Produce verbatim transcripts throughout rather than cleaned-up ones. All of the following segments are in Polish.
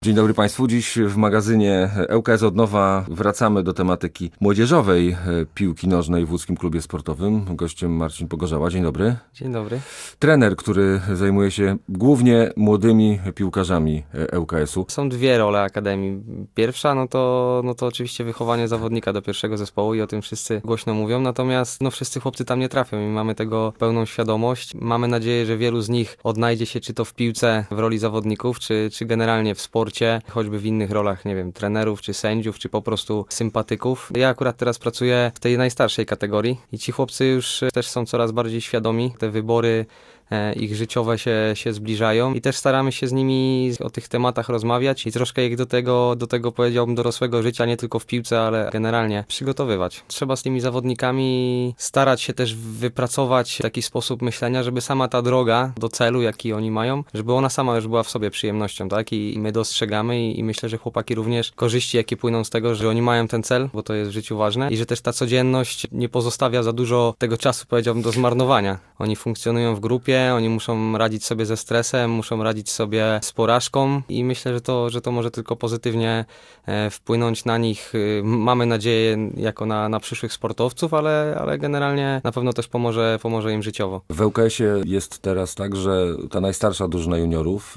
Dzień dobry Państwu. Dziś w magazynie ŁKS od nowa wracamy do tematyki młodzieżowej piłki nożnej w Łódzkim Klubie Sportowym. Gościem Marcin Pogorzała. Dzień dobry. Dzień dobry. Trener, który zajmuje się głównie młodymi piłkarzami ŁKS-u. Są dwie role Akademii. Pierwsza, no to, no to oczywiście wychowanie zawodnika do pierwszego zespołu i o tym wszyscy głośno mówią, natomiast no wszyscy chłopcy tam nie trafią i mamy tego pełną świadomość. Mamy nadzieję, że wielu z nich odnajdzie się czy to w piłce w roli zawodników, czy, czy generalnie w sporcie, choćby w innych rolach, nie wiem, trenerów, czy sędziów, czy po prostu sympatyków. Ja akurat teraz pracuję w tej najstarszej kategorii i ci chłopcy już też są coraz bardziej świadomi. Te wybory ich życiowe się, się zbliżają i też staramy się z nimi o tych tematach rozmawiać i troszkę ich do tego, do tego powiedziałbym dorosłego życia, nie tylko w piłce, ale generalnie przygotowywać. Trzeba z tymi zawodnikami starać się też wypracować taki sposób myślenia, żeby sama ta droga do celu, jaki oni mają, żeby ona sama już była w sobie przyjemnością, tak? I, i my dostrzegamy i, i myślę, że chłopaki również korzyści, jakie płyną z tego, że oni mają ten cel, bo to jest w życiu ważne i że też ta codzienność nie pozostawia za dużo tego czasu, powiedziałbym, do zmarnowania. Oni funkcjonują w grupie, oni muszą radzić sobie ze stresem, muszą radzić sobie z porażką i myślę, że to, że to może tylko pozytywnie e, wpłynąć na nich. E, mamy nadzieję jako na, na przyszłych sportowców, ale, ale generalnie na pewno też pomoże, pomoże im życiowo. W ŁKS-ie jest teraz tak, że ta najstarsza drużyna juniorów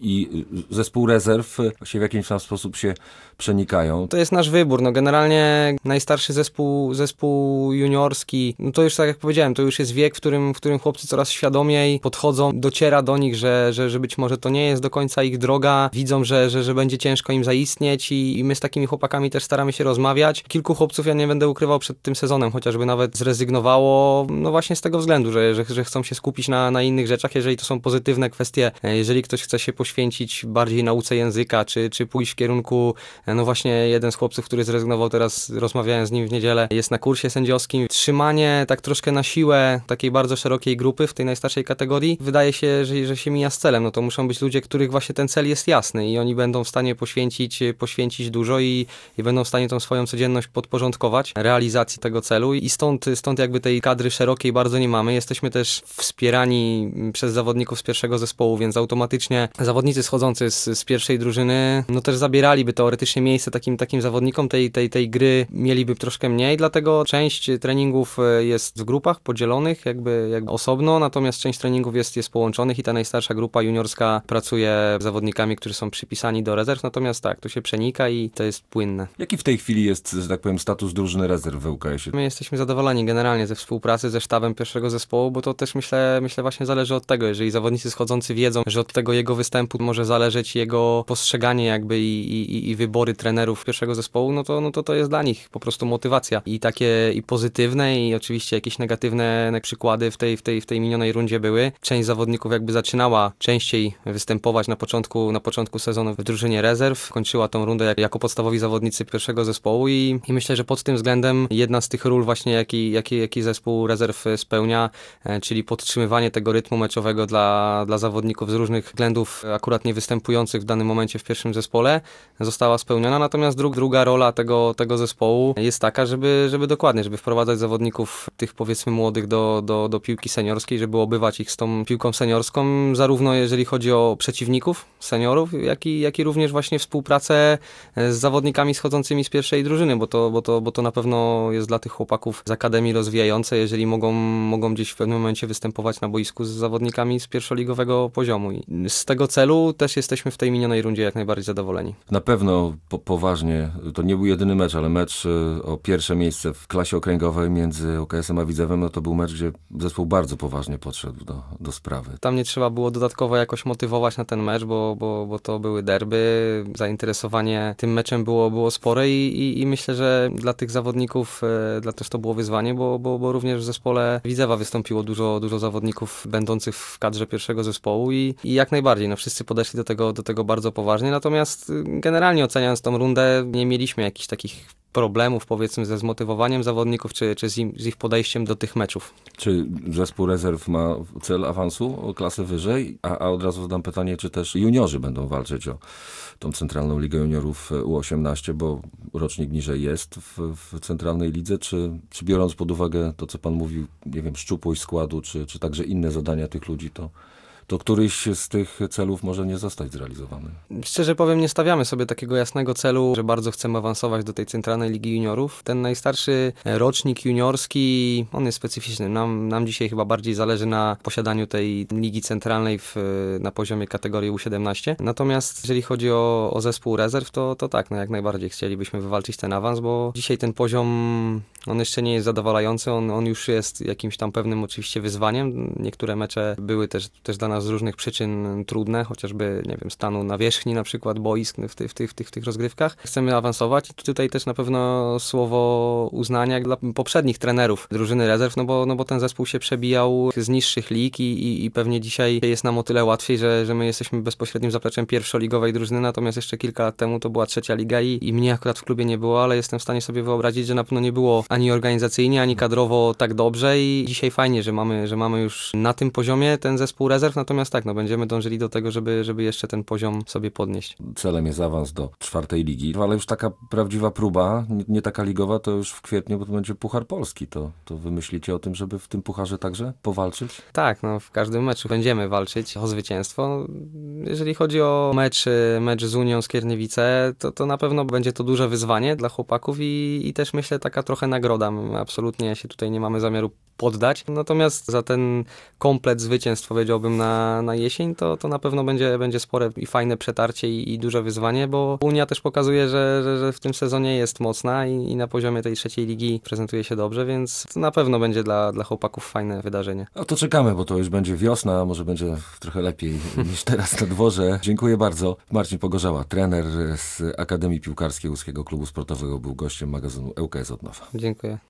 i zespół rezerw się w jakiś tam sposób się przenikają. To jest nasz wybór. No generalnie najstarszy zespół, zespół juniorski, no to już tak jak powiedziałem, to już jest wiek, w którym, w którym chłopcy coraz świadomiej podchodzą, dociera do nich, że, że, że być może to nie jest do końca ich droga, widzą, że, że, że będzie ciężko im zaistnieć i, i my z takimi chłopakami też staramy się rozmawiać. Kilku chłopców, ja nie będę ukrywał, przed tym sezonem chociażby nawet zrezygnowało, no właśnie z tego względu, że, że, że chcą się skupić na, na innych rzeczach, jeżeli to są pozytywne kwestie, jeżeli ktoś chce się poświęcić bardziej nauce języka, czy, czy pójść w kierunku, no właśnie jeden z chłopców, który zrezygnował, teraz rozmawiałem z nim w niedzielę, jest na kursie sędziowskim. Trzymanie tak troszkę na siłę takiej bardzo szerokiej grupy w tej najstarszej kategorii, wydaje się, że, że się mija z celem. No to muszą być ludzie, których właśnie ten cel jest jasny i oni będą w stanie poświęcić, poświęcić dużo i, i będą w stanie tą swoją codzienność podporządkować realizacji tego celu i stąd, stąd jakby tej kadry szerokiej bardzo nie mamy. Jesteśmy też wspierani przez zawodników z pierwszego zespołu, więc automatycznie zawodnicy schodzący z, z pierwszej drużyny, no też zabieraliby teoretycznie miejsce takim, takim zawodnikom tej, tej, tej gry, mieliby troszkę mniej, dlatego część treningów jest w grupach podzielonych jakby, jakby osobno, natomiast część treningów jest, jest połączonych i ta najstarsza grupa juniorska pracuje z zawodnikami, którzy są przypisani do rezerw, natomiast tak, tu się przenika i to jest płynne. Jaki w tej chwili jest, że tak powiem, status drużyny rezerw w ŁKS-ie? My jesteśmy zadowoleni generalnie ze współpracy ze sztabem pierwszego zespołu, bo to też myślę, myślę właśnie zależy od tego, jeżeli zawodnicy schodzący wiedzą, że od tego jego występu może zależeć jego postrzeganie jakby i, i, i wybory trenerów pierwszego zespołu, no to, no to to jest dla nich po prostu motywacja i takie i pozytywne i oczywiście jakieś negatywne przykłady w tej, w tej, w tej minionej rundzie były. Część zawodników jakby zaczynała częściej występować na początku, na początku sezonu w drużynie rezerw, kończyła tą rundę jak, jako podstawowi zawodnicy pierwszego zespołu i, i myślę, że pod tym względem jedna z tych ról właśnie jaki, jaki, jaki zespół rezerw spełnia, e, czyli podtrzymywanie tego rytmu meczowego dla, dla zawodników z różnych względów akurat nie występujących w danym momencie w pierwszym zespole została spełniona, natomiast dru, druga rola tego, tego zespołu jest taka, żeby, żeby dokładnie, żeby wprowadzać zawodników tych powiedzmy młodych do, do, do piłki seniorskiej, żeby obywać ich z tą piłką seniorską, zarówno jeżeli chodzi o przeciwników, seniorów, jak i, jak i również właśnie współpracę z zawodnikami schodzącymi z pierwszej drużyny, bo to, bo to, bo to na pewno jest dla tych chłopaków z akademii rozwijające, jeżeli mogą, mogą gdzieś w pewnym momencie występować na boisku z zawodnikami z pierwszoligowego poziomu. I z tego celu też jesteśmy w tej minionej rundzie jak najbardziej zadowoleni. Na pewno po, poważnie, to nie był jedyny mecz, ale mecz o pierwsze miejsce w klasie okręgowej między ŁKS-em a Widzewem, no to był mecz, gdzie zespół bardzo poważnie podszedł do, do sprawy. Tam nie trzeba było dodatkowo jakoś motywować na ten mecz, bo, bo, bo to były derby, zainteresowanie tym meczem było, było spore i, i, i myślę, że dla tych zawodników e, dla też to było wyzwanie, bo, bo, bo również w zespole Widzewa wystąpiło dużo, dużo zawodników będących w kadrze pierwszego zespołu i, i jak najbardziej, no wszyscy podeszli do tego, do tego bardzo poważnie, natomiast generalnie oceniając tą rundę nie mieliśmy jakichś takich problemów, powiedzmy, ze zmotywowaniem zawodników, czy, czy z, im, z ich podejściem do tych meczów. Czy zespół rezerw ma cel awansu o klasę wyżej? A, a od razu zadam pytanie, czy też juniorzy będą walczyć o tą Centralną Ligę Juniorów U osiemnaście, bo rocznik niżej jest w, w Centralnej Lidze, czy, czy biorąc pod uwagę to, co pan mówił, nie wiem, szczupłość składu, czy, czy także inne zadania tych ludzi, to to któryś z tych celów może nie zostać zrealizowany. Szczerze powiem, nie stawiamy sobie takiego jasnego celu, że bardzo chcemy awansować do tej Centralnej Ligi Juniorów. Ten najstarszy rocznik juniorski, on jest specyficzny. Nam, nam dzisiaj chyba bardziej zależy na posiadaniu tej Ligi Centralnej w, na poziomie kategorii U siedemnaście. Natomiast jeżeli chodzi o, o zespół rezerw, to, to tak, no jak najbardziej chcielibyśmy wywalczyć ten awans, bo dzisiaj ten poziom, on jeszcze nie jest zadowalający, on, on już jest jakimś tam pewnym oczywiście wyzwaniem. Niektóre mecze były też, też dla nas z różnych przyczyn trudne, chociażby, nie wiem, stanu nawierzchni na przykład boisk w, ty, w, tych, w, tych, w tych rozgrywkach. Chcemy awansować i tutaj też na pewno słowo uznania dla poprzednich trenerów drużyny rezerw, no bo, no bo ten zespół się przebijał z niższych lig i, i, i pewnie dzisiaj jest nam o tyle łatwiej, że, że my jesteśmy bezpośrednim zapleczem pierwszoligowej drużyny, natomiast jeszcze kilka lat temu to była trzecia liga i, i mnie akurat w klubie nie było, ale jestem w stanie sobie wyobrazić, że na pewno nie było ani organizacyjnie, ani kadrowo tak dobrze i dzisiaj fajnie, że mamy, że mamy już na tym poziomie ten zespół rezerw, natomiast tak, no będziemy dążyli do tego, żeby, żeby jeszcze ten poziom sobie podnieść. Celem jest awans do czwartej ligi, ale już taka prawdziwa próba, nie, nie taka ligowa, to już w kwietniu, bo to będzie Puchar Polski. To, to wy myślicie o tym, żeby w tym pucharze także powalczyć? Tak, no w każdym meczu będziemy walczyć o zwycięstwo. Jeżeli chodzi o mecz, mecz z Unią Skierniewice, to, to na pewno będzie to duże wyzwanie dla chłopaków i, i też myślę taka trochę nagroda. My absolutnie się tutaj nie mamy zamiaru poddać. Natomiast za ten komplet zwycięstw, powiedziałbym, na, na jesień, to, to na pewno będzie, będzie spore i fajne przetarcie i, i duże wyzwanie, bo Unia też pokazuje, że, że, że w tym sezonie jest mocna i, i na poziomie tej trzeciej ligi prezentuje się dobrze, więc to na pewno będzie dla, dla chłopaków fajne wydarzenie. A to czekamy, bo to już będzie wiosna, a może będzie trochę lepiej niż teraz na dworze. Dziękuję bardzo. Marcin Pogorzała, trener z Akademii Piłkarskiej Łódzkiego Klubu Sportowego, był gościem magazynu ŁKS od Nowa. Dziękuję.